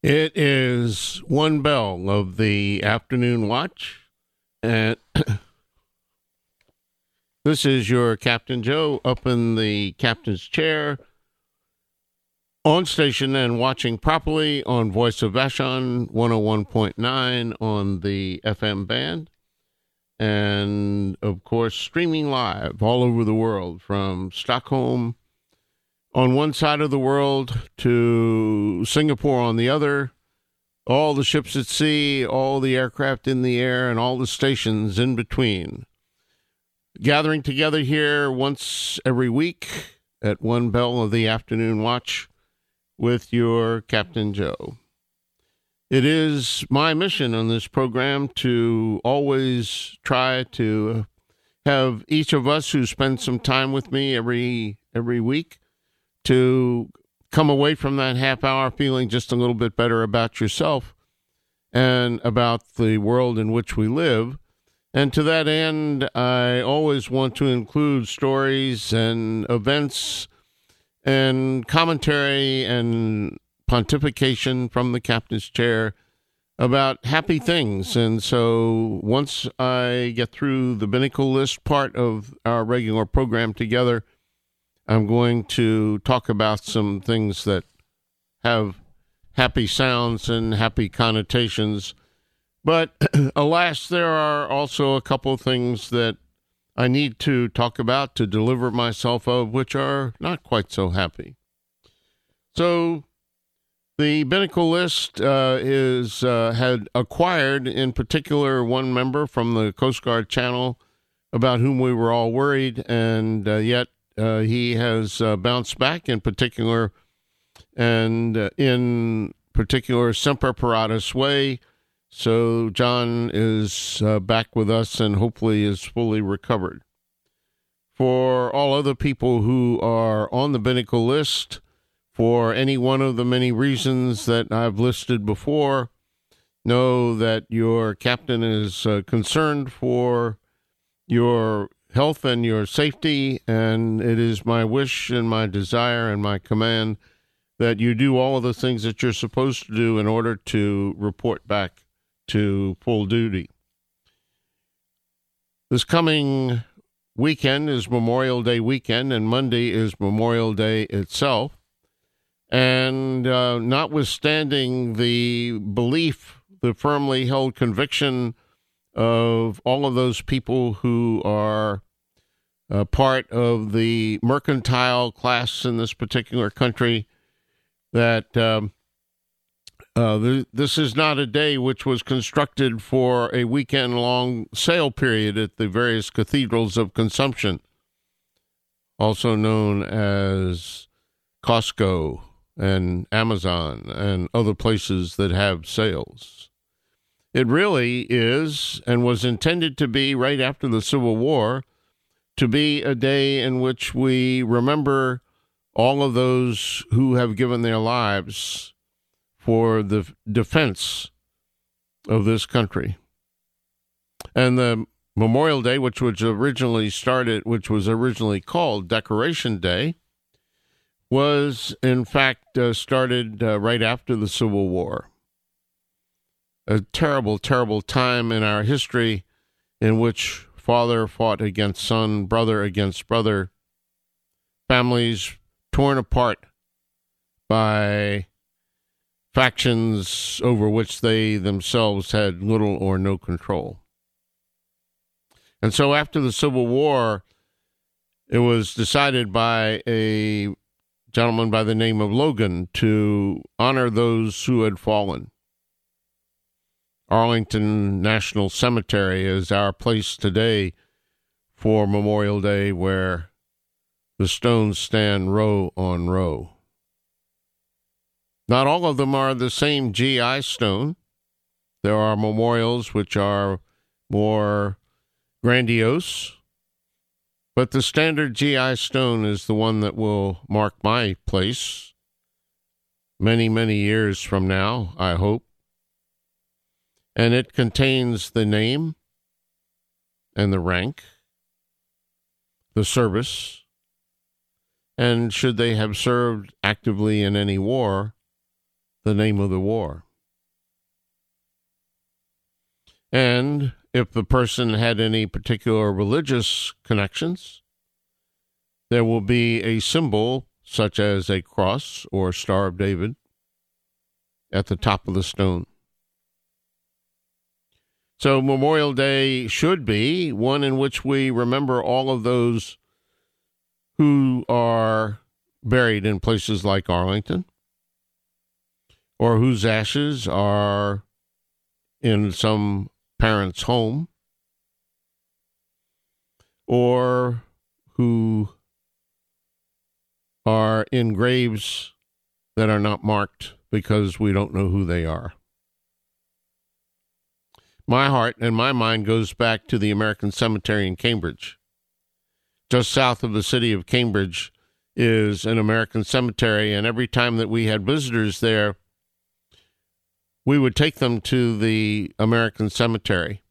It is one bell of the afternoon watch, and this is your Captain Joe up in the captain's chair, on station and watching properly on Voice of Vashon 101.9 on the FM band, and of course streaming live all over the world from Stockholm on one side of the world to Singapore on the other, all the ships at sea, all the aircraft in the air, and all the stations in between. Gathering together here once every week at one bell of the afternoon watch with your Captain Joe. It is my mission on this program to always try to have each of us who spend some time with me every week to come away from that half hour feeling just a little bit better about yourself and about the world in which we live. And to that end, I always want to include stories and events and commentary and pontification from the captain's chair about happy things. And so once I get through the Binnacle List part of our regular program together, I'm going to talk about some things that have happy sounds and happy connotations. But alas, there are also a couple of things that I need to talk about to deliver myself of, which are not quite so happy. So the Binnacle List had acquired, in particular, one member from the Coast Guard Channel about whom we were all worried, and yet he has bounced back in particular, and in particular, Semper Paratus way. So John is back with us and hopefully is fully recovered. For all other people who are on the Binnacle List, for any one of the many reasons that I've listed before, know that your captain is concerned for your health and your safety, and it is my wish and my desire and my command that you do all of the things that you're supposed to do in order to report back to full duty. This coming weekend is Memorial Day weekend, and Monday is Memorial Day itself. And notwithstanding the belief, the firmly held conviction of all of those people who are part of the mercantile class in this particular country, that this is not a day which was constructed for a weekend-long sale period at the various cathedrals of consumption, also known as Costco and Amazon and other places that have sales. It really is, and was intended to be right after the Civil War, to be a day in which we remember all of those who have given their lives for the defense of this country. And the Memorial Day, which was originally called Decoration Day, was in fact started right after the Civil War. A terrible, terrible time in our history in which father fought against son, brother against brother, families torn apart by factions over which they themselves had little or no control. And so after the Civil War, it was decided by a gentleman by the name of Logan to honor those who had fallen. Arlington National Cemetery is our place today for Memorial Day, where the stones stand row on row. Not all of them are the same GI stone. There are memorials which are more grandiose, but the standard GI stone is the one that will mark my place many, many years from now, I hope. And it contains the name and the rank, the service, and should they have served actively in any war, the name of the war. And if the person had any particular religious connections, there will be a symbol such as a cross or Star of David at the top of the stone. So Memorial Day should be one in which we remember all of those who are buried in places like Arlington, or whose ashes are in some parent's home, or who are in graves that are not marked because we don't know who they are. My heart and my mind goes back to the American Cemetery in Cambridge. Just south of the city of Cambridge is an American cemetery, and every time that we had visitors there, we would take them to the American Cemetery.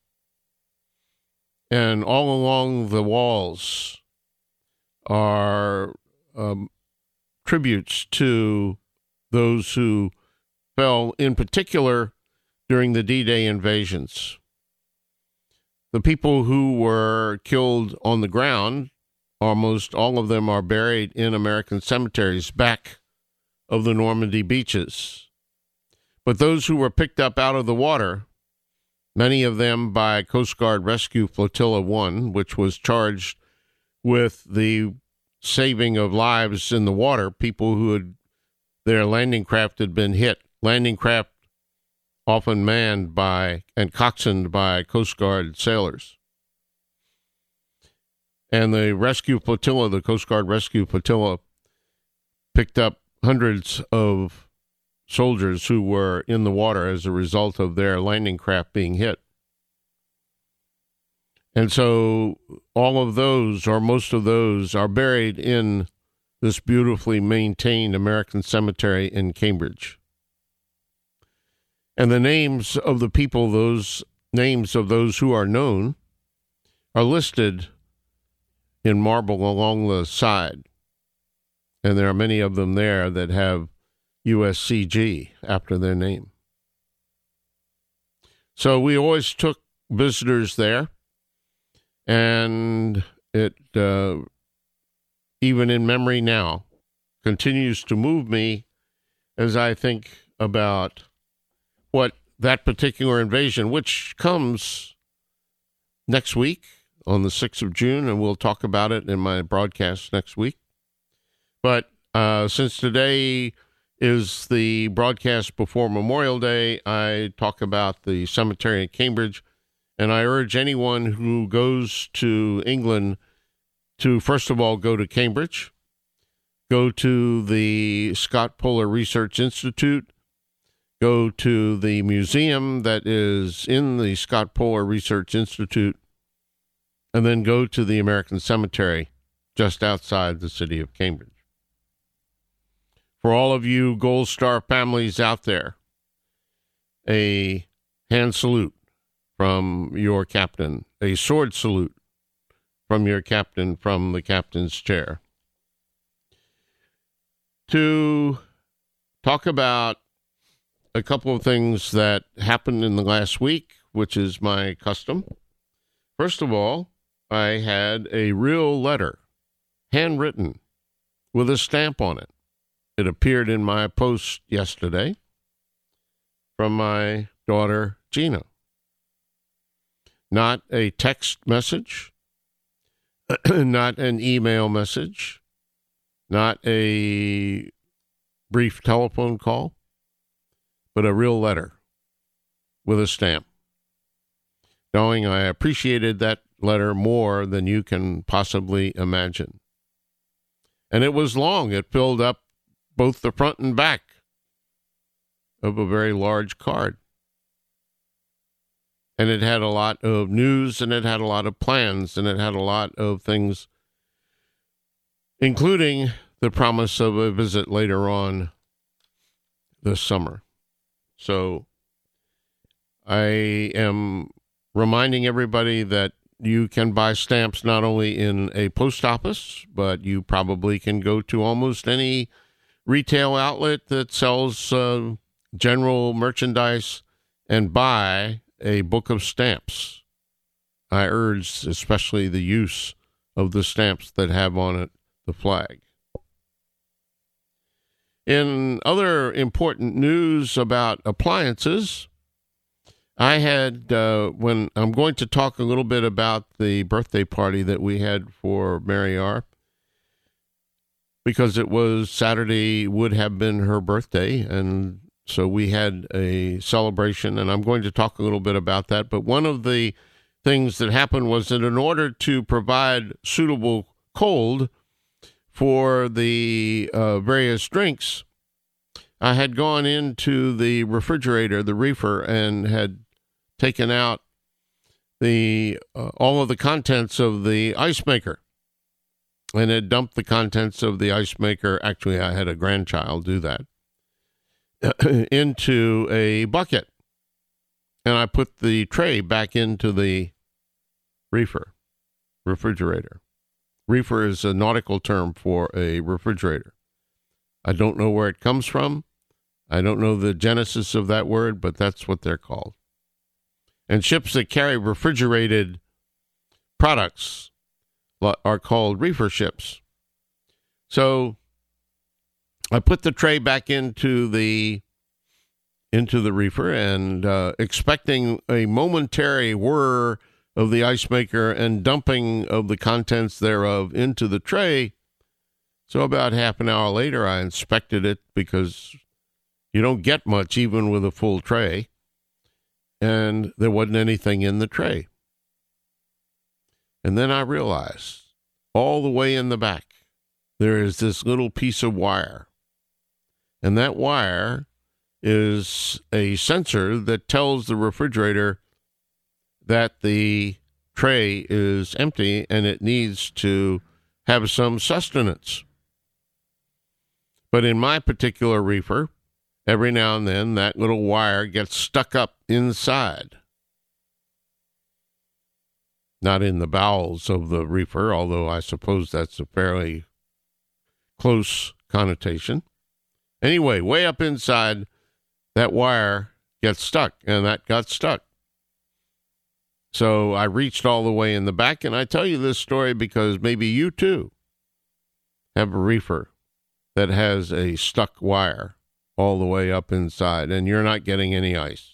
And all along the walls are tributes to those who fell, in particular, during the D-Day invasions. The people who were killed on the ground, almost all of them are buried in American cemeteries back of the Normandy beaches. But those who were picked up out of the water, many of them by Coast Guard Rescue Flotilla 1, which was charged with the saving of lives in the water, people who had their landing craft had been hit. Landing craft often manned by and coxswained by Coast Guard sailors. And the rescue flotilla, the Coast Guard Rescue Flotilla, picked up hundreds of soldiers who were in the water as a result of their landing craft being hit. And so all of those, or most of those, are buried in this beautifully maintained American cemetery in Cambridge. And the names of the people, those names of those who are known, are listed in marble along the side. And there are many of them there that have USCG after their name. So we always took visitors there, and it, even in memory now, continues to move me as I think about what that particular invasion, which comes next week on the 6th of June, and we'll talk about it in my broadcast next week. But since today is the broadcast before Memorial Day, I talk about the cemetery in Cambridge, and I urge anyone who goes to England to, first of all, go to Cambridge, go to the Scott Polar Research Institute, go to the museum that is in the Scott Polar Research Institute, and then go to the American Cemetery just outside the city of Cambridge. For all of you Gold Star families out there, a hand salute from your captain, a sword salute from your captain from the captain's chair. To talk about a couple of things that happened in the last week, which is my custom. First of all, I had a real letter, handwritten, with a stamp on it. It appeared in my post yesterday from my daughter, Gina. Not a text message, not an email message, not a brief telephone call, but a real letter with a stamp, knowing I appreciated that letter more than you can possibly imagine. And it was long. It filled up both the front and back of a very large card. And it had a lot of news, and it had a lot of plans, and it had a lot of things, including the promise of a visit later on this summer. So I am reminding everybody that you can buy stamps not only in a post office, but you probably can go to almost any retail outlet that sells general merchandise and buy a book of stamps. I urge especially the use of the stamps that have on it the flag. In other important news about appliances, I had, when I'm going to talk a little bit about the birthday party that we had for Mary R., because it was Saturday, would have been her birthday, and so we had a celebration, and I'm going to talk a little bit about that. But one of the things that happened was that in order to provide suitable cold for the various drinks, I had gone into the refrigerator, the reefer, and had taken out the all of the contents of the ice maker, and had dumped the contents of the ice maker. Actually, I had a grandchild do that, into a bucket, and I put the tray back into the refrigerator. Reefer is a nautical term for a refrigerator. I don't know where it comes from. I don't know the genesis of that word, but that's what they're called. And ships that carry refrigerated products are called reefer ships. So I put the tray back into the reefer, and expecting a momentary whir of the ice maker and dumping of the contents thereof into the tray. So about half an hour later, I inspected it, because you don't get much even with a full tray, and there wasn't anything in the tray. And then I realized, all the way in the back, there is this little piece of wire. And that wire is a sensor that tells the refrigerator that the tray is empty and it needs to have some sustenance. But in my particular reefer, every now and then that little wire gets stuck up inside. Not in the bowels of the reefer, although I suppose that's a fairly close connotation. Anyway, way up inside, that wire gets stuck, and that got stuck. So I reached all the way in the back, and I tell you this story because maybe you too have a reefer that has a stuck wire all the way up inside, and you're not getting any ice.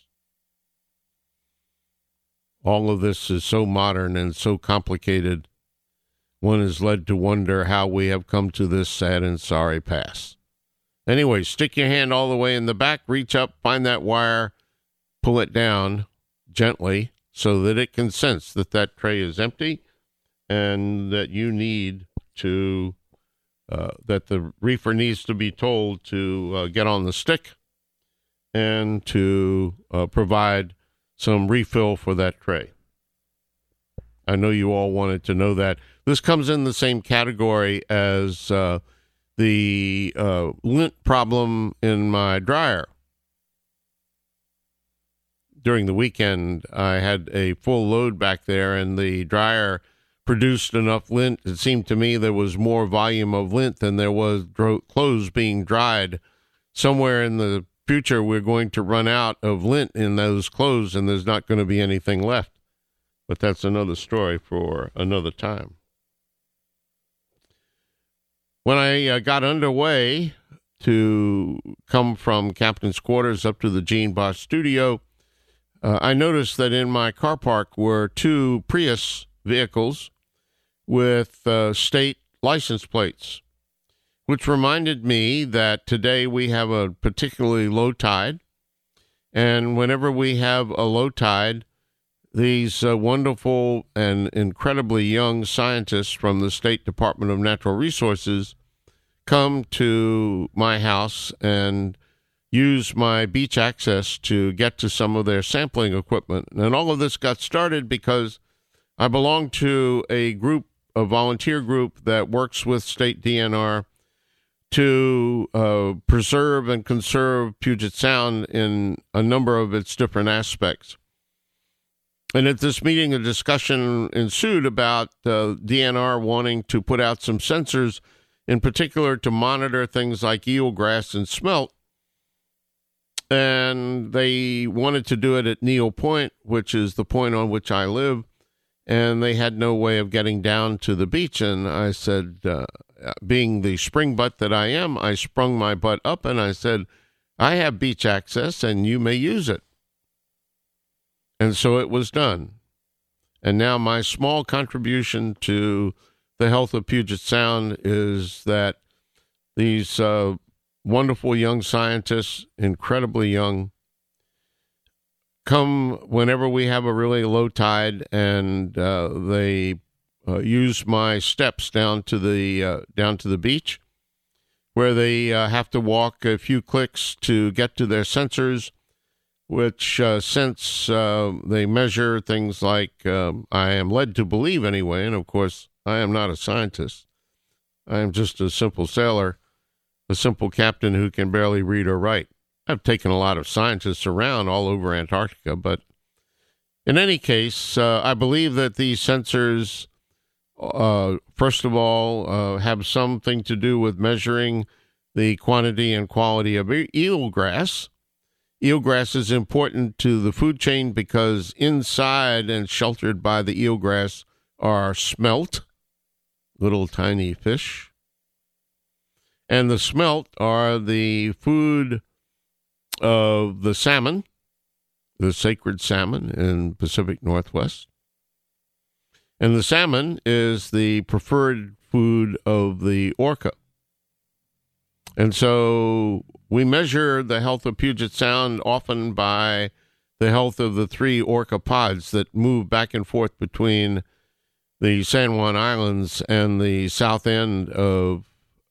All of this is so modern and so complicated, one is led to wonder how we have come to this sad and sorry pass. Anyway, stick your hand all the way in the back, reach up, find that wire, pull it down gently so that it can sense that that tray is empty and that you need to, that the reefer needs to be told to get on the stick and to provide some refill for that tray. I know you all wanted to know that. This comes in the same category as the lint problem in my dryer. During the weekend, I had a full load back there, and the dryer produced enough lint. It seemed to me there was more volume of lint than there was clothes being dried. Somewhere in the future, we're going to run out of lint in those clothes, and there's not going to be anything left. But that's another story for another time. When I got underway to come from Captain's Quarters up to the Gene Bosch studio, I noticed that in my car park were two Prius vehicles with state license plates, which reminded me that today we have a particularly low tide. And whenever we have a low tide, these wonderful and incredibly young scientists from the State Department of Natural Resources come to my house and use my beach access to get to some of their sampling equipment. And all of this got started because I belong to a volunteer group that works with state DNR to preserve and conserve Puget Sound in a number of its different aspects. And at this meeting, a discussion ensued about DNR wanting to put out some sensors, in particular to monitor things like eelgrass and smelt. and they wanted to do it at Neil Point, which is the point on which I live, and they had no way of getting down to the beach. And I said, being the spring butt that I am, I sprung my butt up and I said, I have beach access and you may use it. And so it was done. And now my small contribution to the health of Puget Sound is that these wonderful young scientists, incredibly young, come whenever we have a really low tide, and they use my steps down to the beach, where they have to walk a few clicks to get to their sensors, which sense they measure things like, I am led to believe anyway, and of course I am not a scientist. I am just a simple sailor, a simple captain who can barely read or write. I've taken a lot of scientists around all over Antarctica, but in any case, I believe that these sensors, first of all, have something to do with measuring the quantity and quality of eelgrass. Eelgrass is important to the food chain because inside and sheltered by the eelgrass are smelt, little tiny fish. And the smelt are the food of the salmon, the sacred salmon in Pacific Northwest. And the salmon is the preferred food of the orca. And so we measure the health of Puget Sound often by the health of the 3 orca pods that move back and forth between the San Juan Islands and the south end of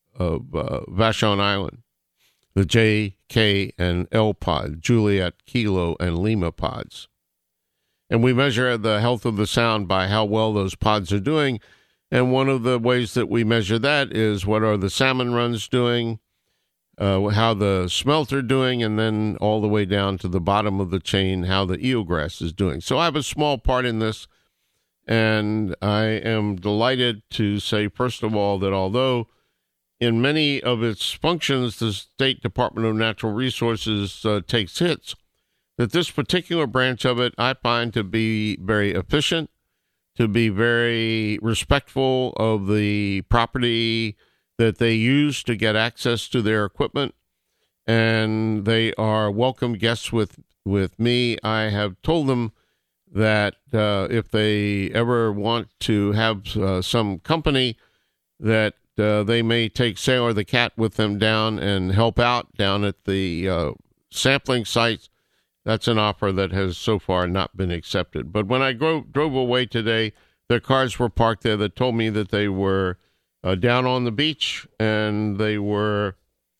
Vashon Island, the J, K, and L pod, Juliet, Kilo, and Lima pods. And we measure the health of the sound by how well those pods are doing. And one of the ways that we measure that is what are the salmon runs doing, how the smelt are doing, and then all the way down to the bottom of the chain, how the eelgrass is doing. So I have a small part in this, and I am delighted to say, first of all, that although in many of its functions, the State Department of Natural Resources takes hits, that this particular branch of it I find to be very efficient, to be very respectful of the property that they use to get access to their equipment, and they are welcome guests with me. I have told them that if they ever want to have some company, that they may take Sailor the Cat with them down and help out down at the sampling sites. That's an offer that has so far not been accepted. But when I drove away today, their cars were parked there that told me that they were down on the beach and they were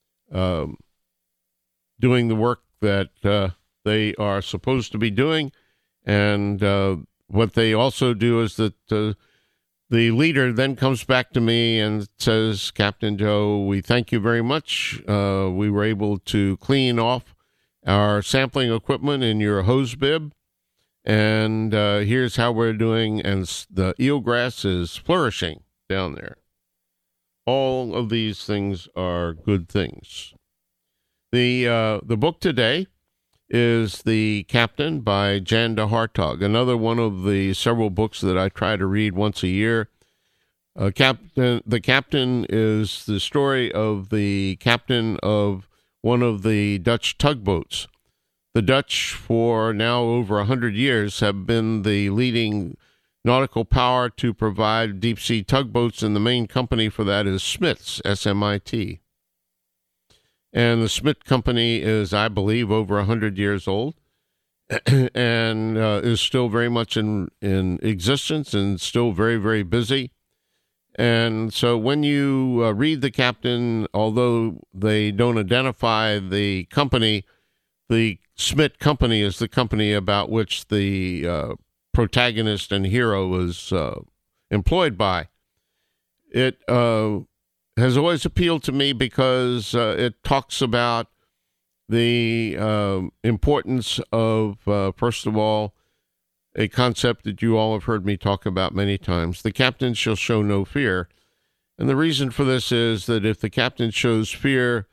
doing the work that they are supposed to be doing. And what they also do is that the leader then comes back to me and says, Captain Joe, we thank you very much. We were able to clean off our sampling equipment in your hose bib, and here's how we're doing, and the eelgrass is flourishing down there. All of these things are good things. The book today is The Captain by Jan de Hartog, another one of the several books that I try to read once a year. The Captain is the story of the captain of one of the Dutch tugboats. The Dutch, for now over 100 years, have been the leading nautical power to provide deep-sea tugboats, and the main company for that is Smiths, S-M-I-T. And the Smith Company is, I believe, over 100 years old and is still very much in existence and still very, very busy. And so when you read The Captain, although they don't identify the company, the Smith Company is the company about which the protagonist and hero was employed by. It has always appealed to me because it talks about the importance of, first of all, a concept that you all have heard me talk about many times. The captain shall show no fear. And the reason for this is that if the captain shows fear,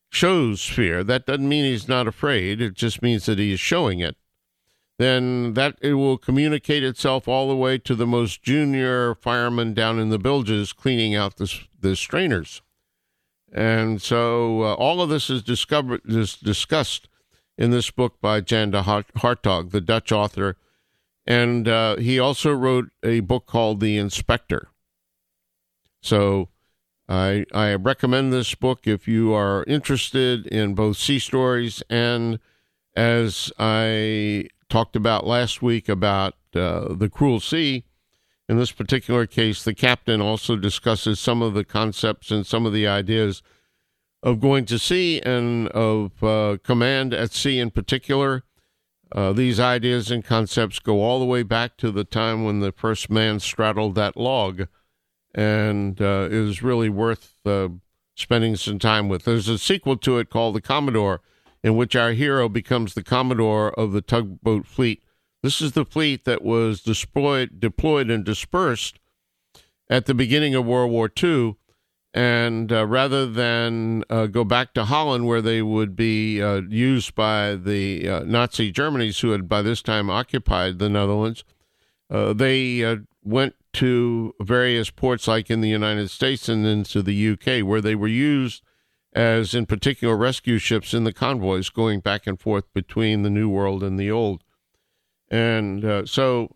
shows fear, that doesn't mean he's not afraid. It just means that he is showing it. Then that it will communicate itself all the way to the most junior fireman down in the bilges cleaning out the strainers. And so all of this is discussed in this book by Jan de Hartog, the Dutch author. And he also wrote a book called The Inspector. So I recommend this book if you are interested in both sea stories and, as I talked about last week about the cruel sea. In this particular case, the captain also discusses some of the concepts and some of the ideas of going to sea and of command at sea in particular. These ideas and concepts go all the way back to the time when the first man straddled that log, and is really worth spending some time with. There's a sequel to it called The Commodore, in which our hero becomes the Commodore of the tugboat fleet. This is the fleet that was deployed and dispersed at the beginning of World War II, and rather than go back to Holland, where they would be used by the Nazi Germans, who had by this time occupied the Netherlands, they went to various ports like in the United States and into the UK, where they were used as, in particular, rescue ships in the convoys going back and forth between the New World and the Old. And so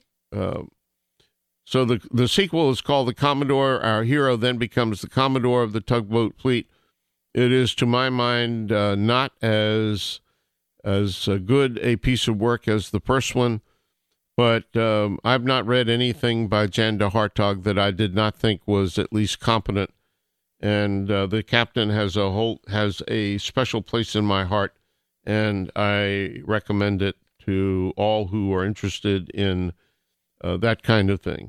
the sequel is called The Commodore. Our hero then becomes the Commodore of the tugboat fleet. It is, to my mind, not as good a piece of work as the first one, but I've not read anything by Jan de Hartog that I did not think was at least competent. And the captain has a special place in my heart, and I recommend it to all who are interested in that kind of thing.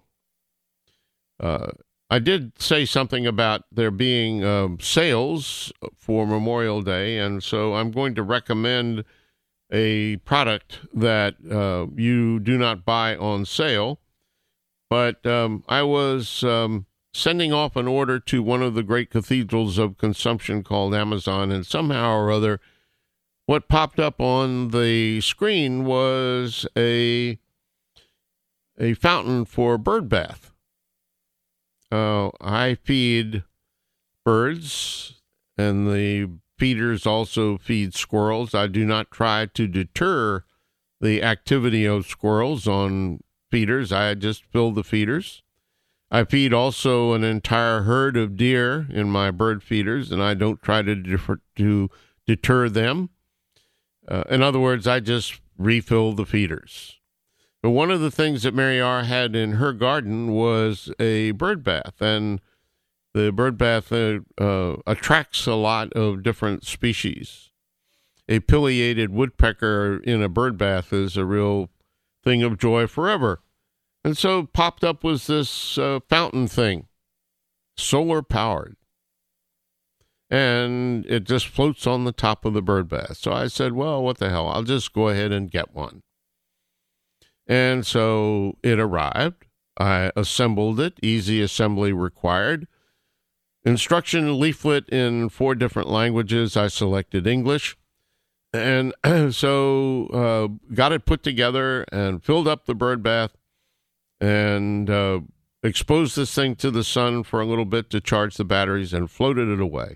I did say something about there being sales for Memorial Day, and so I'm going to recommend a product that you do not buy on sale. But I was sending off an order to one of the great cathedrals of consumption called Amazon, and somehow or other, what popped up on the screen was a fountain for bird bath. I feed birds, and the feeders also feed squirrels. I do not try to deter the activity of squirrels on feeders. I just fill the feeders. I feed also an entire herd of deer in my bird feeders, and I don't try to deter them. In other words, I just refill the feeders. But one of the things that Mary R. had in her garden was a bird bath, and the bird bath attracts a lot of different species. A pileated woodpecker in a bird bath is a real thing of joy forever. And so popped up was this fountain thing, solar powered. And it just floats on the top of the bird bath. So I said, well, what the hell? I'll just go ahead and get one. And so it arrived. I assembled it, easy assembly required. Instruction leaflet in 4 different languages. I selected English. And so got it put together and filled up the bird bath and exposed this thing to the sun for a little bit to charge the batteries and floated it away.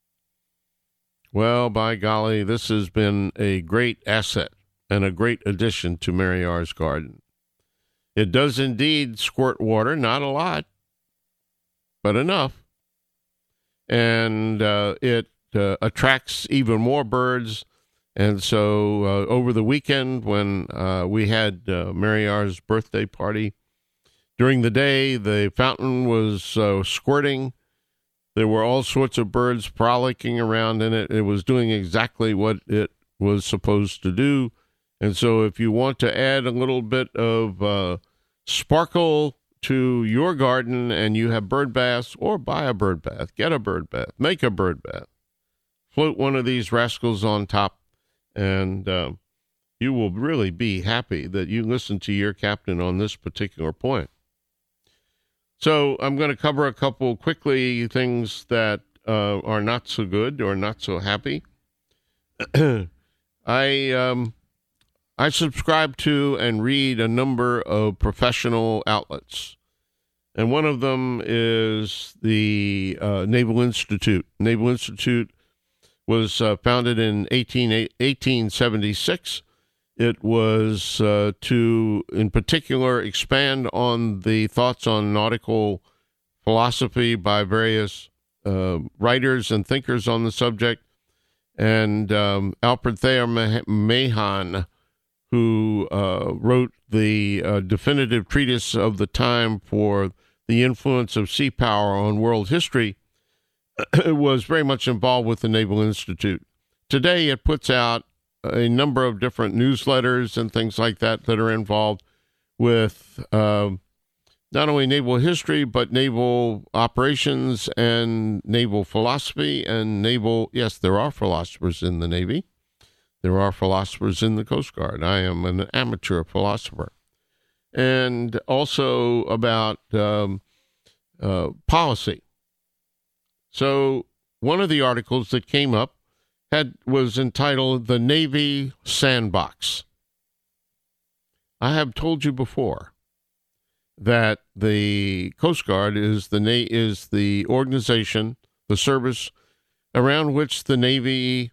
Well, by golly, this has been a great asset and a great addition to Mary R.'s garden. It does indeed squirt water, not a lot, but enough. And it attracts even more birds. And so over the weekend when we had Mary R.'s birthday party, during the day, the fountain was squirting. There were all sorts of birds frolicking around in it. It was doing exactly what it was supposed to do. And so if you want to add a little bit of sparkle to your garden and you have bird baths, or buy a bird bath, get a bird bath, make a bird bath, float one of these rascals on top, and you will really be happy that you listened to your captain on this particular point. So I'm going to cover a couple quickly things that are not so good or not so happy. I subscribe to and read a number of professional outlets, and one of them is the Naval Institute. Naval Institute was founded in 1876. It was to, in particular, expand on the thoughts on nautical philosophy by various writers and thinkers on the subject. And Alfred Thayer Mahan, who wrote the definitive treatise of the time for the influence of sea power on world history, was very much involved with the Naval Institute. Today, it puts out a number of different newsletters and things like that that are involved with not only naval history, but naval operations and naval philosophy and naval, yes, there are philosophers in the Navy. There are philosophers in the Coast Guard. I am an amateur philosopher. And also about policy. So one of the articles that came up was entitled "The Navy Sandbox." I have told you before that the Coast Guard is the organization, the service around which the Navy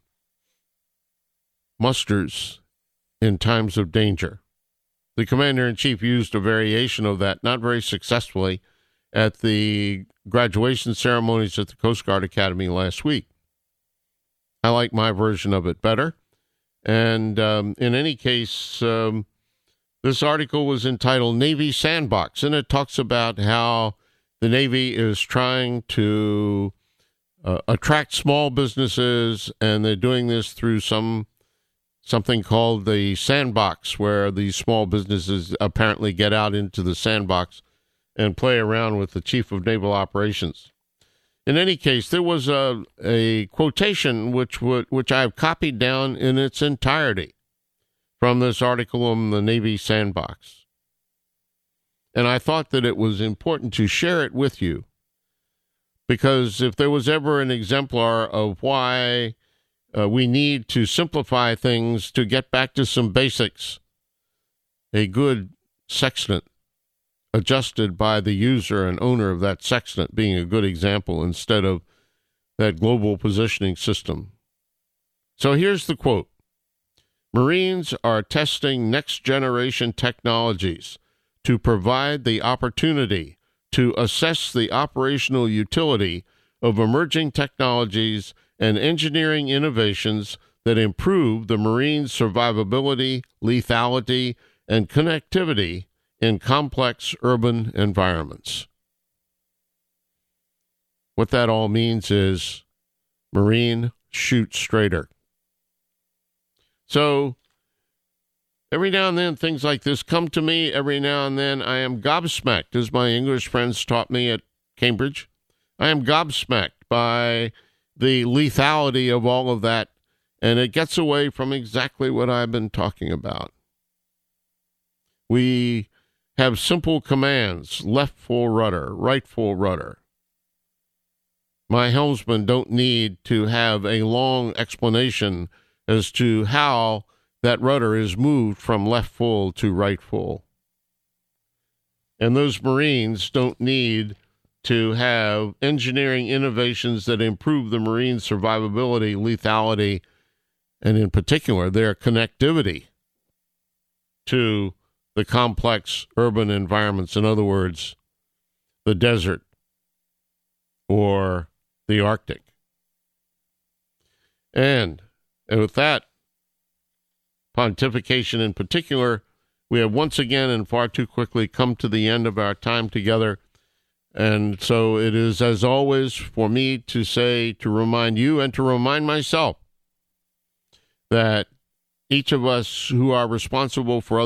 musters in times of danger. The Commander-in-Chief used a variation of that, not very successfully, at the graduation ceremonies at the Coast Guard Academy last week. I like my version of it better. And in any case, this article was entitled Navy Sandbox, and it talks about how the Navy is trying to attract small businesses, and they're doing this through something called the sandbox, where these small businesses apparently get out into the sandbox and play around with the Chief of Naval Operations. In any case, there was a quotation which I have copied down in its entirety from this article on the Navy Sandbox. And I thought that it was important to share it with you, because if there was ever an exemplar of why we need to simplify things to get back to some basics, a good sextant adjusted by the user and owner of that sextant being a good example instead of that global positioning system. So here's the quote. Marines are testing next-generation technologies to provide the opportunity to assess the operational utility of emerging technologies and engineering innovations that improve the Marines' survivability, lethality, and connectivity in complex urban environments. What that all means is, Marine, shoot straighter. So every now and then things like this come to me. Every now and then I am gobsmacked, as my English friends taught me at Cambridge. I am gobsmacked by the lethality of all of that, and it gets away from exactly what I've been talking about. We have simple commands: left full rudder, right full rudder. My helmsmen don't need to have a long explanation as to how that rudder is moved from left full to right full. And those Marines don't need to have engineering innovations that improve the Marine survivability, lethality, and in particular, their connectivity to the complex urban environments. In other words, the desert or the Arctic. And with that pontification in particular, we have once again and far too quickly come to the end of our time together. And so it is, as always, for me to say, to remind you and to remind myself that each of us who are responsible for